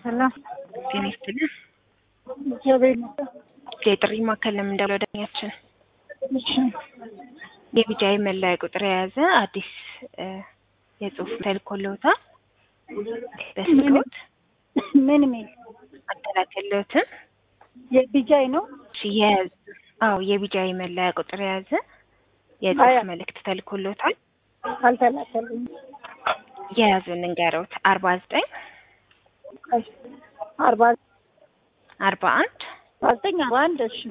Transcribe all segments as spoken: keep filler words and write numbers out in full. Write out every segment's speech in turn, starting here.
ሰላም ጤና ይስጥልኝ። ጀበል የጥሪ ማዕከል ለምን እንደወደኛችን እሺ የቢጃይ መለያ ቁጥር የያዘ አዲስ የጽሁፍ ተልኮልዎታል። በስልክዎት ምን ምን አተላከለዎትን የቢጃይ ነው? የያዘ አዎ የቢጃይ መለያ ቁጥር የያዘ የጽሁፍ መልእክት ተልኮልዎታል። አልተላከልኝ። የያዙን እንገሩት አርባ ዘጠኝ አርባ አርባ አንድ ዘጠኝ አርባ አንድ እሺ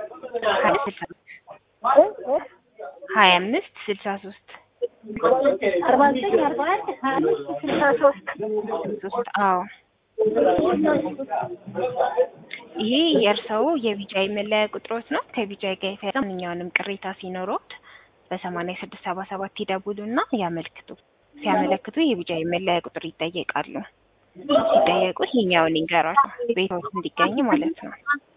ሀያ አምስት ስልሳ ሶስት አርባ ዘጠኝ አርባ አንድ ሀያ አምስት ስልሳ ሶስት ሶስት አዎ ይሄ የእርሰው የቢጃይ መለያ ቁጥሮት ነው። ከቢጃይ ጋር የተያያዘ ማንኛውንም ቅሬታ ሲኖሮት በሰማንያ ስድስት ሰባ ሰባት ይደውሉና ያመልክቱ። ሲያመለክቱ የቢጃይ መለያ ቁጥር ይጠየቃሉ። ሲጠየቁ ይሄኛውን ይንገራቸው ቤቶት እንዲገኝ ማለት ነው።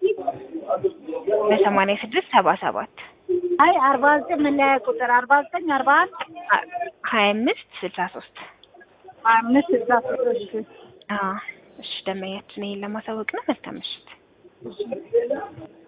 በሰማንያ ስድስት ሰባ ሰባት አይ አርባ ዘጠኝ መለያ ቁጥር አርባ ዘጠኝ አርባ አንድ ሀያ አምስት ስልሳ ሶስት ሀያ አምስት ስልሳ ሶስት እሺ አዎ እሺ ደመኛችን ይሄን ለማሳወቅ ነው። መልካም ምሽት።